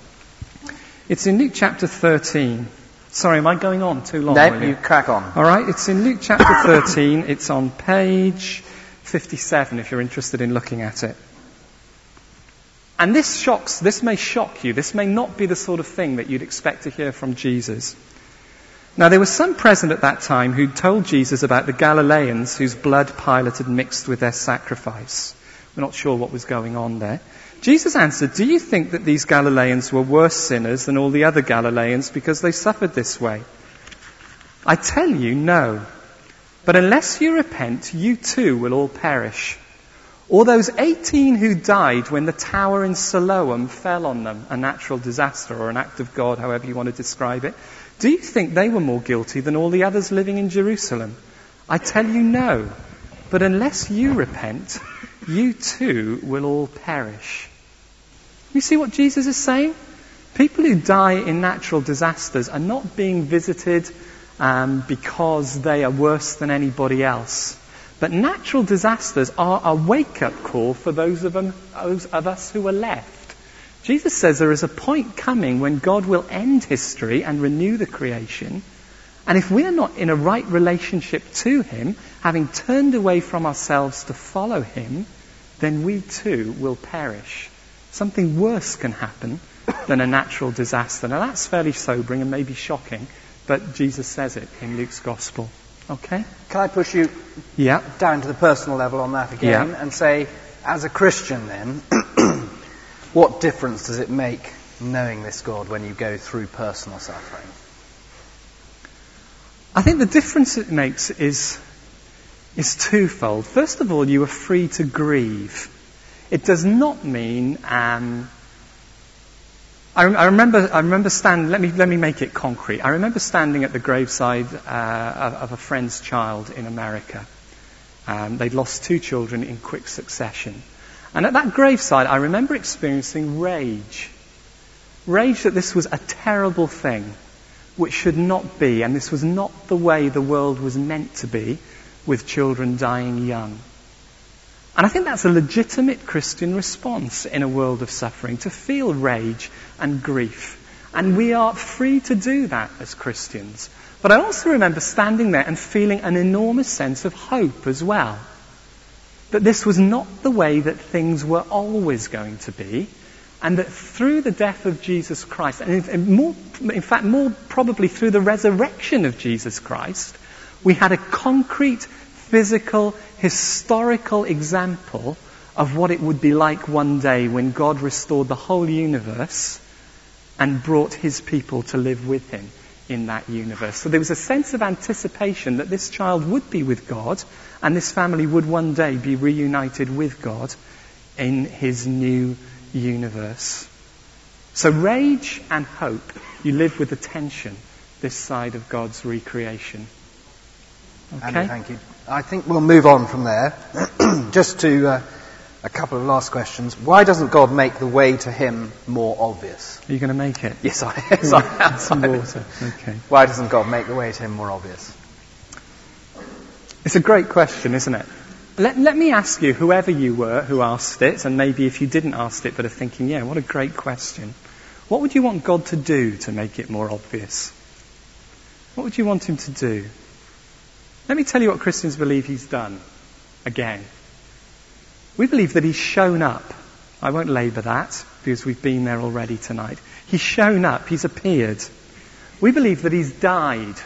It's in Luke chapter thirteen. Sorry, am I going on too long? No, you crack on. All right, it's in Luke chapter thirteen. It's on page fifty-seven if you're interested in looking at it. And this shocks, this may shock you. This may not be the sort of thing that you'd expect to hear from Jesus. Now, there was some present at that time who'd told Jesus about the Galileans whose blood Pilate had mixed with their sacrifice. We're not sure what was going on there. Jesus answered, "Do you think that these Galileans were worse sinners than all the other Galileans because they suffered this way? I tell you, no. But unless you repent, you too will all perish. Or those eighteen who died when the tower in Siloam fell on them, a natural disaster or an act of God, however you want to describe it. Do you think they were more guilty than all the others living in Jerusalem? I tell you, no. But unless you repent, you too will all perish." You see what Jesus is saying? People who die in natural disasters are not being visited um, because they are worse than anybody else. But natural disasters are a wake-up call for those of, them, those of us who are left. Jesus says there is a point coming when God will end history and renew the creation. And if we are not in a right relationship to him, having turned away from ourselves to follow him, then we too will perish. Something worse can happen than a natural disaster. Now that's fairly sobering and maybe shocking, but Jesus says it in Luke's Gospel. Okay? Can I push you yeah. down to the personal level on that again yeah. and say, as a Christian then, what difference does it make knowing this God when you go through personal suffering? I think the difference it makes is, is twofold. First of all, you are free to grieve. It does not mean... Um, I, I remember. I remember standing. Let me let me make it concrete. I remember standing at the graveside uh, of, of a friend's child in America. Um, they'd lost two children in quick succession, and at that graveside, I remember experiencing rage. Rage that this was a terrible thing, which should not be, and this was not the way the world was meant to be, with children dying young. And I think that's a legitimate Christian response in a world of suffering, to feel rage and grief. And we are free to do that as Christians. But I also remember standing there and feeling an enormous sense of hope as well. That this was not the way that things were always going to be, and that through the death of Jesus Christ, and in, more, in fact more probably through the resurrection of Jesus Christ, we had a concrete, physical, historical example of what it would be like one day when God restored the whole universe and brought his people to live with him in that universe. So there was a sense of anticipation that this child would be with God and this family would one day be reunited with God in his new universe. So rage and hope, you live with the tension this side of God's recreation. Okay? Andrew, thank you. I think we'll move on from there. Just to uh, a couple of last questions. Why doesn't God make the way to him more obvious? Are you going to make it? Yes, I, yes, I am. Some water. Okay. Why doesn't God make the way to him more obvious? It's a great question, isn't it? Let, let me ask you, whoever you were who asked it, and maybe if you didn't ask it but are thinking, yeah, what a great question. What would you want God to do to make it more obvious? What would you want him to do? Let me tell you what Christians believe he's done. Again. We believe that he's shown up. I won't labour that, because we've been there already tonight. He's shown up. He's appeared. We believe that he's died.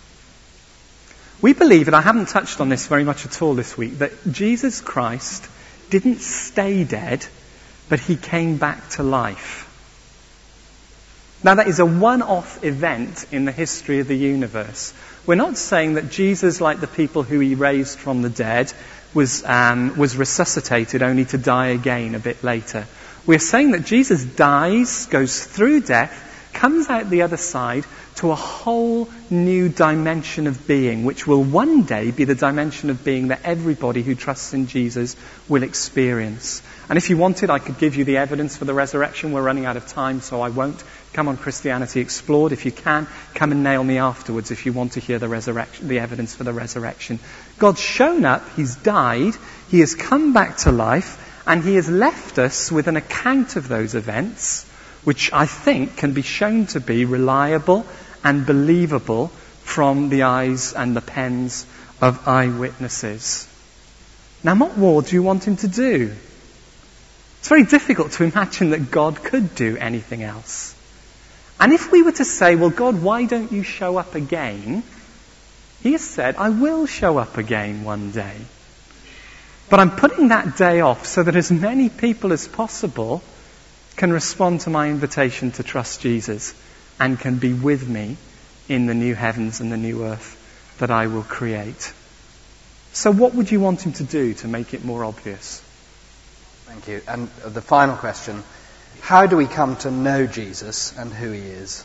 We believe, and I haven't touched on this very much at all this week, that Jesus Christ didn't stay dead, but he came back to life. Now that is a one-off event in the history of the universe. We're not saying that Jesus, like the people who he raised from the dead, was, um, was resuscitated only to die again a bit later. We're saying that Jesus dies, goes through death, comes out the other side to a whole new dimension of being, which will one day be the dimension of being that everybody who trusts in Jesus will experience. And if you wanted, I could give you the evidence for the resurrection. We're running out of time, so I won't. Come on Christianity Explored. If you can, come and nail me afterwards if you want to hear the resurrection, the evidence for the resurrection. God's shown up, he's died, he has come back to life, and he has left us with an account of those events, which I think can be shown to be reliable and believable from the eyes and the pens of eyewitnesses. Now, what more do you want him to do? It's very difficult to imagine that God could do anything else. And if we were to say, well, God, why don't you show up again? He has said, I will show up again one day. But I'm putting that day off so that as many people as possible can respond to my invitation to trust Jesus and can be with me in the new heavens and the new earth that I will create. So what would you want him to do to make it more obvious? Thank you. And the final question, how do we come to know Jesus and who he is?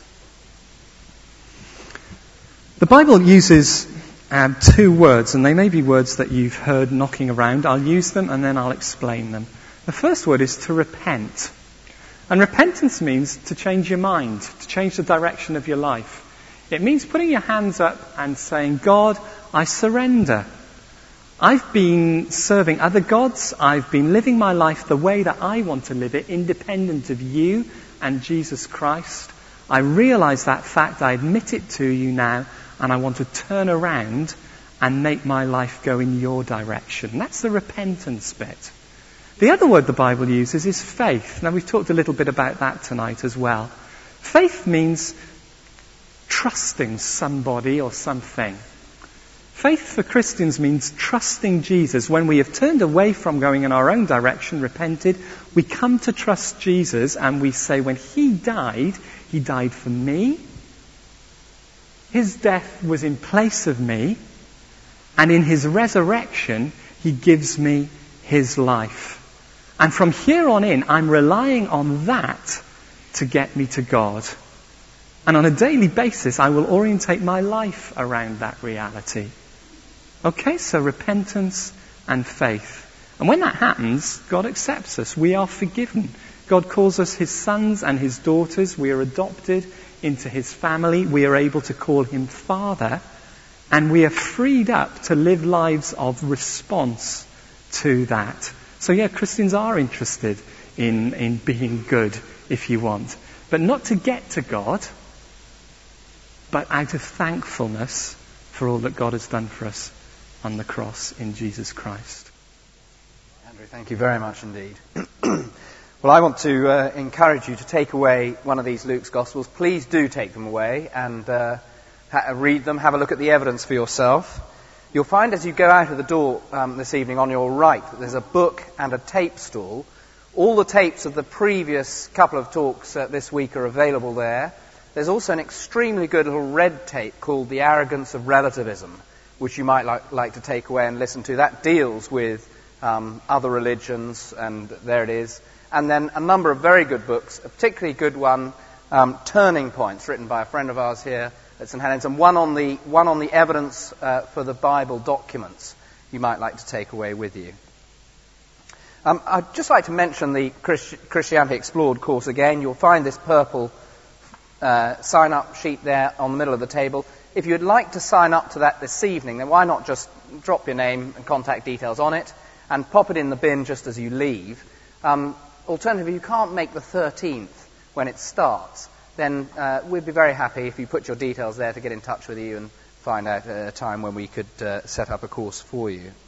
The Bible uses um, two words, and they may be words that you've heard knocking around. I'll use them and then I'll explain them. The first word is to repent. And repentance means to change your mind, to change the direction of your life. It means putting your hands up and saying, God, I surrender. I've been serving other gods. I've been living my life the way that I want to live it, independent of you and Jesus Christ. I realize that fact. I admit it to you now, and I want to turn around and make my life go in your direction. That's the repentance bit. The other word the Bible uses is faith. Now, we've talked a little bit about that tonight as well. Faith means trusting somebody or something. Faith for Christians means trusting Jesus. When we have turned away from going in our own direction, repented, we come to trust Jesus and we say, when he died, he died for me. His death was in place of me. And in his resurrection, he gives me his life. And from here on in, I'm relying on that to get me to God. And on a daily basis, I will orientate my life around that reality. Okay, so repentance and faith. And when that happens, God accepts us. We are forgiven. God calls us his sons and his daughters. We are adopted into his family. We are able to call him Father. And we are freed up to live lives of response to that. So yeah, Christians are interested in, in being good, if you want. But not to get to God, but out of thankfulness for all that God has done for us on the cross in Jesus Christ. Andrew, thank you very much indeed. Well, I want to uh, encourage you to take away one of these Luke's Gospels. Please do take them away and uh, ha- read them, have a look at the evidence for yourself. You'll find as you go out of the door um, this evening on your right that there's a book and a tape stall. All the tapes of the previous couple of talks uh, this week are available there. There's also an extremely good little red tape called The Arrogance of Relativism, which you might like, like to take away and listen to. That deals with um, other religions, and there it is. And then a number of very good books, a particularly good one, um, Turning Points, written by a friend of ours here, at St Helens, and one on the one on the evidence uh, for the Bible documents you might like to take away with you. Um, I'd just like to mention the Christi- Christianity Explored course again. You'll find this purple uh, sign-up sheet there on the middle of the table. If you'd like to sign up to that this evening, then why not just drop your name and contact details on it and pop it in the bin just as you leave. Um, alternatively, if you can't make the thirteenth when it starts, then uh, we'd be very happy if you put your details there to get in touch with you and find out a time when we could uh, set up a course for you.